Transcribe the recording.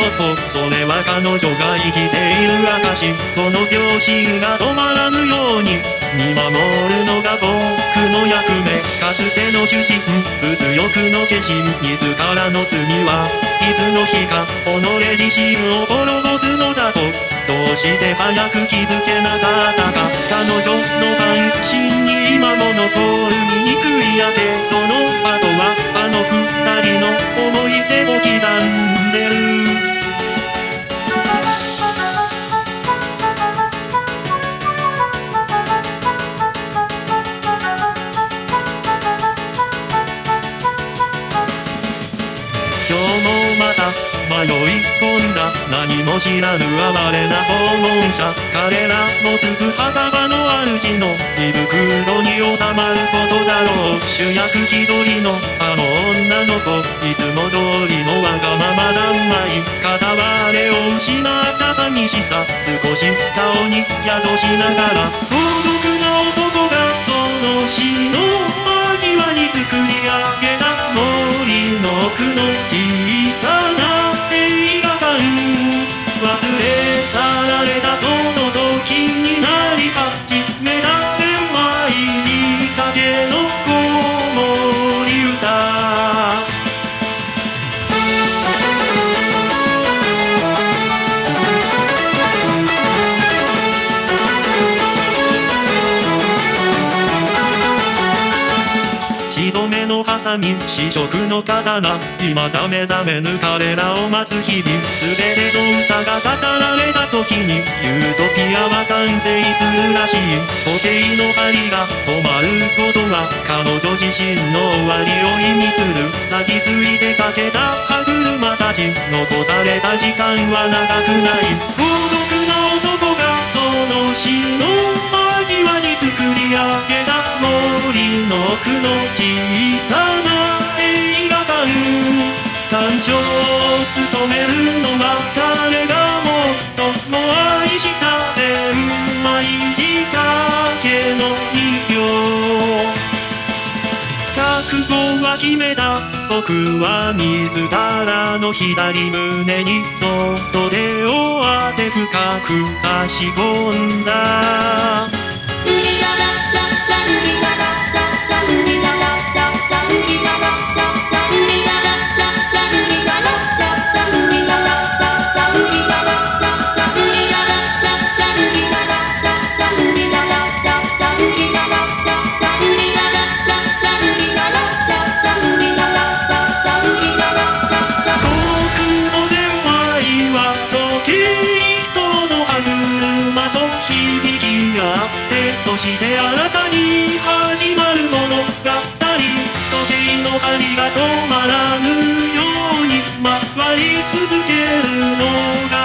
子、それは彼女が生きている証。この秒針が止まらぬように見守るのが僕の役目。かつての主人、物欲の化身、自らの罪はいつの日か己自身を滅ぼすのだと。どうして早く気づけなかったか。彼女の半身に今も残る醜いやけどの跡は、あの二人の思い出を刻んでる。今日もまた迷い込んだ何も知らぬ哀れな訪問者。彼らもすぐ墓場の主の胃袋に収まることだろう。主役気取りのあの女の子、いつも通りのわがままだんまい。片割れを失った寂しさ、少し顔に宿しながら、孤独な男がその死の間際に作り上げた森の奥の小さな映画館。忘れ去られたその時になり始めた狭い仕掛けの子守歌。血染めのハサミ、試食の刀、未だ目覚めぬ彼らを待つ日々。全ての歌が語られた時にユートピアは完成するらしい。時計の針が止まることは彼女自身の終わりを意味する。先ついてかけた歯車たち、残された時間は長くない。孤独な男がその死の間際に作り上げた森の奥の小さな映画館。館長を務めるのは彼が最も愛したゼンマイ仕掛けの人形。覚悟は決めた。僕は自らの左胸にそっと手を当て深く差し込んだ。そして新たに始まる物語。時計の針が止まらぬように回り続けるのが